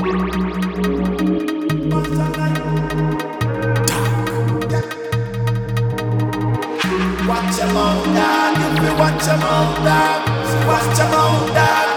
Watch your mouth, dog. If you watch your mouth, dog. Watch your mouth, dog.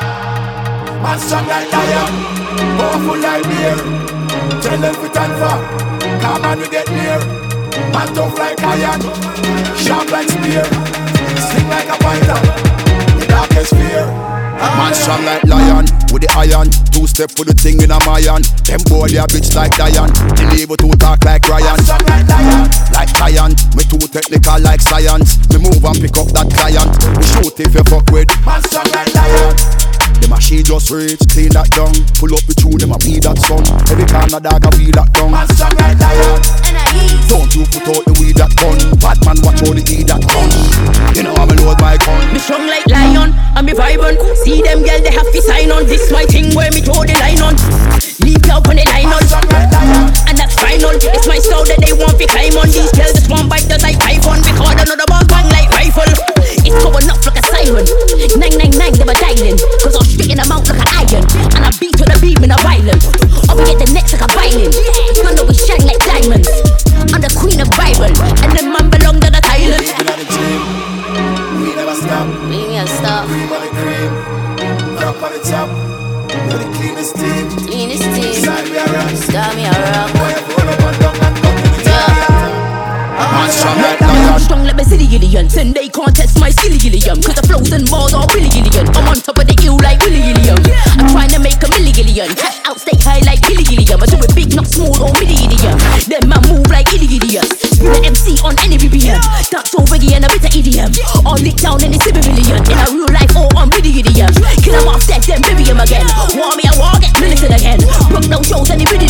Man strong like lion, powerful like bear. Tell them we stand for. Come on, we get near. Man tough like iron, sharp like spear. Sting like a python, the darkest fear. Man strong like lion, with the iron. Two step for the thing in a mayan. Them boy they a bitch like Diane. They able to talk like Ryan. Man strong like lion, like giant. Me too technical like science. Me move and pick up that client. We shoot if you fuck with. Man strong like lion. The machine just reach, clean that down. Pull up the tune, them a weed that sun. Every corner dog a weed that down. Man strong like lion. Don't you put out the weed that gun. Bad man watch how the weed that gun. You know I'm a load my gun. Me strong like lion, and me vibrant. See them girl, they have to sign on. This my thing where me throw the line on. Leave you up on the line on. And that's final. It's my soul that they want to climb on. These girls just want bite just like Python. Record another ball bang like rifle. It's going up like a siren. 999 they were dialing. Cause I'm straight in the mouth like an iron. And I beat to the beam in a violence. Or we get the next like a violin. You know we shine like diamonds. I'm the queen of Bible. And the man belong to the Thailand. Living at the gym, we never stop. We never stop. Cream on the cream, drop on the top. We're the cleanest team. Cleanest team. Side we are rock. Star me a rock. Boy, if you wanna run down and come in the top. Man strong like lion. Strong like a zillion. And they can't test my skilly-gillion. Cause the flows and bars are billy-gillion. I'm on top of the hill like Willy-gillion. I'm trying to make a milli-gillion. Cash out, stay high like Gilly-gillion. I do it big, not small or midi-gillion. Then man move like Illy-gillion. Spin the MC on any BBM. Dance all reggae and a bit of EDM. All lick down in the civilian. In a real life or on video-gillion. Kill them off deck, then bury him again. War me a war, get militant again. Broke no shows, any video